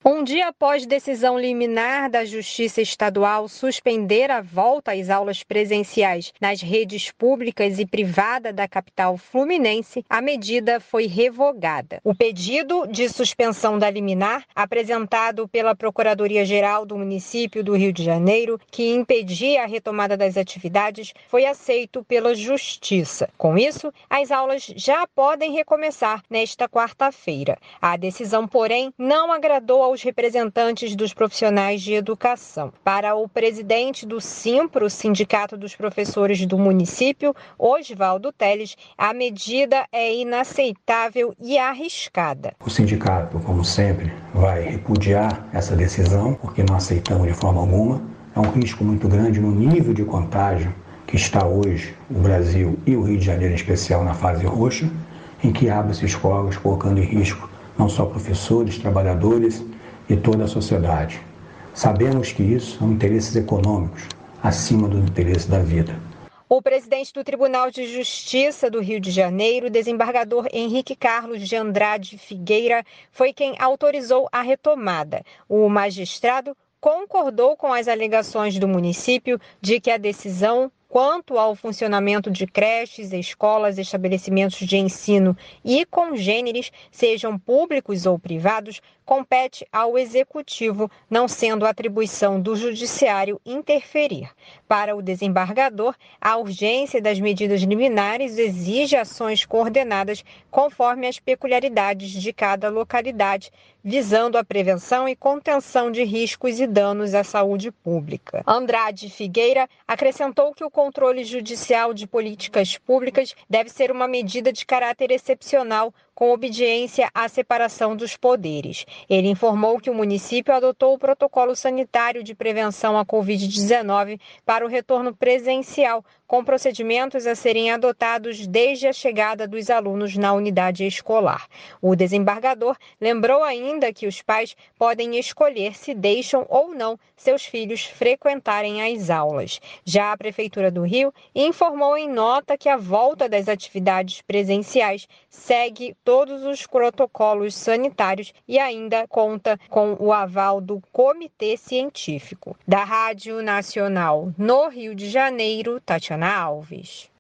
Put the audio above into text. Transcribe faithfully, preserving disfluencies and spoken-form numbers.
Um dia após decisão liminar da Justiça Estadual suspender a volta às aulas presenciais nas redes públicas e privadas da capital fluminense, a medida foi revogada. O pedido de suspensão da liminar, apresentado pela Procuradoria-Geral do município do Rio de Janeiro, que impedia a retomada das atividades, foi aceito pela Justiça. Com isso, as aulas já podem recomeçar nesta quarta-feira. A decisão, porém, não agradou ao aos representantes dos profissionais de educação. Para o presidente do SIMPRO, Sindicato dos Professores do município, Osvaldo Teles, a medida é inaceitável e arriscada. O sindicato, como sempre, vai repudiar essa decisão, porque não aceitamos de forma alguma. É um risco muito grande no nível de contágio que está hoje o Brasil e o Rio de Janeiro, em especial, na fase roxa, em que abre-se escolas, colocando em risco não só professores, trabalhadores e toda a sociedade. Sabemos que isso são interesses econômicos acima do interesse da vida. O presidente do Tribunal de Justiça do Rio de Janeiro, desembargador Henrique Carlos de Andrade Figueira, foi quem autorizou a retomada. O magistrado concordou com as alegações do município de que a decisão quanto ao funcionamento de creches, escolas, estabelecimentos de ensino e congêneres, sejam públicos ou privados, compete ao Executivo, não sendo atribuição do Judiciário interferir. Para o desembargador, a urgência das medidas liminares exige ações coordenadas conforme as peculiaridades de cada localidade, visando a prevenção e contenção de riscos e danos à saúde pública. Andrade Figueira acrescentou que o controle judicial de políticas públicas deve ser uma medida de caráter excepcional, com obediência à separação dos poderes. Ele informou que o município adotou o protocolo sanitário de prevenção à covid dezenove para o retorno presencial, com procedimentos a serem adotados desde a chegada dos alunos na unidade escolar. O desembargador lembrou ainda que os pais podem escolher se deixam ou não seus filhos frequentarem as aulas. Já a Prefeitura do Rio informou em nota que a volta das atividades presenciais segue todos os protocolos sanitários e ainda conta com o aval do Comitê Científico. Da Rádio Nacional no Rio de Janeiro, Tatiana Alves.